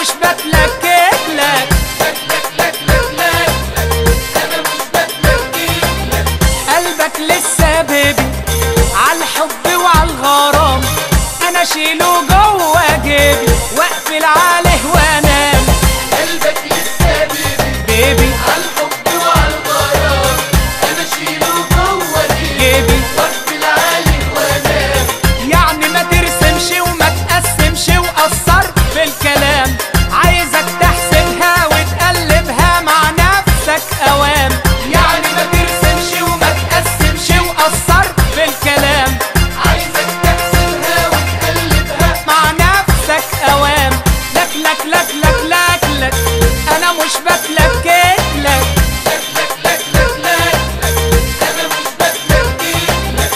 مش بتلكك لك. قلبك لسه بيبي عالحب وعالغرام، انا اشيله جوه جيبي واقفل عليه وانام. قلبك لسه بيبي عالحب وعالغرام، انا اشيله جوه جيبي واقفل عليه وانام. يعني ما ترسمش وما تقسمش وقصر في الكلام، عايزك تحسبها وتقلبها مع نفسك اوام. يعني ما ترسمش وما تقسمش وقصر في الكلام، عايزك تحسبها وتقلبها مع نفسك اوام. لك لك لك لك لك لك انا مش بتلكك لك. انا مش بتلكك لك.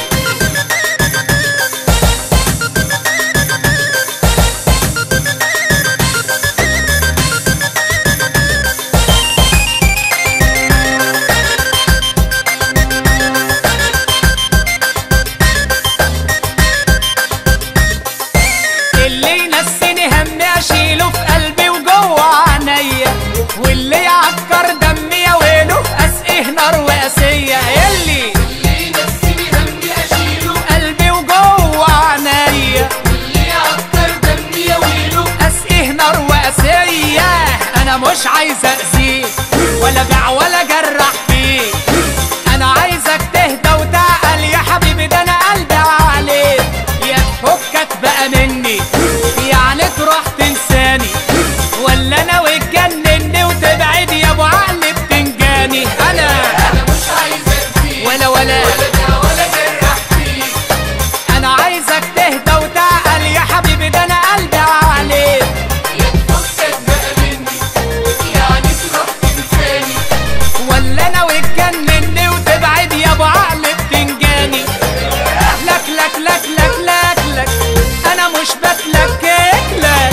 اللي ينسيني همي اشيله في قلبي وجوه عينيا، واللي يعكر دمي يا ويله اسقيه نار وقاسيه. اللي ينسيني همي اشيله قلبي وجوه عينيا، واللي يعكر دمي يا ويله اسقيه نار وقاسيه. انا مش عايز اذيه ولا بيع ولا جرح فيه، انا عايزك تهدى وتعقل يا حبيبي، ده انا قلبي عليك. يا تفكك بقى مني يعني تروح تنساني، ولا انا وتجنني وتبعد يا ابو عقل بتنجاني. انا مش عايزك فيه ولا ولا ده ولا جرح فيه. انا عايزك تهدى وتعقل يا حبيبي، ده انا قلبي عليك. يتفكك بقى مني يعني تروح تنساني، ولا انا وتجنني وتبعد يا ابو عقل بتنجاني. لك لك لك لك لك لك انا مش بتلكك لك.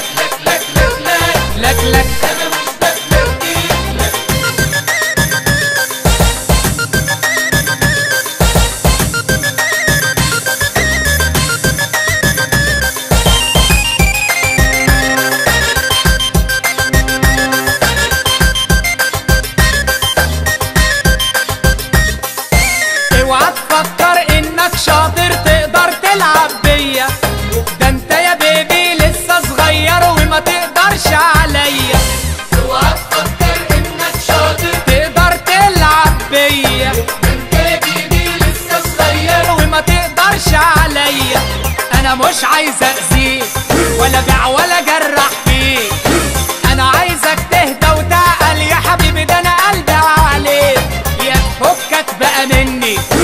لك لك انا مش بتلكك لك. اوعى تفكر انك شاطر تقدر تلعب بيا، ده انت يا بيبي لسه صغير وما تقدرش عليا. اوعى تفكر انك شاطر تقدر تلعب بيا انت يا بيبي لسه صغير. وما تقدرش عليا. انا مش عايز اذيك ولا بيع ولا جرح فيك، انا عايزك تهدى وتعقل يا حبيبي، ده انا قلبي عليك. يا تفكك بقى مني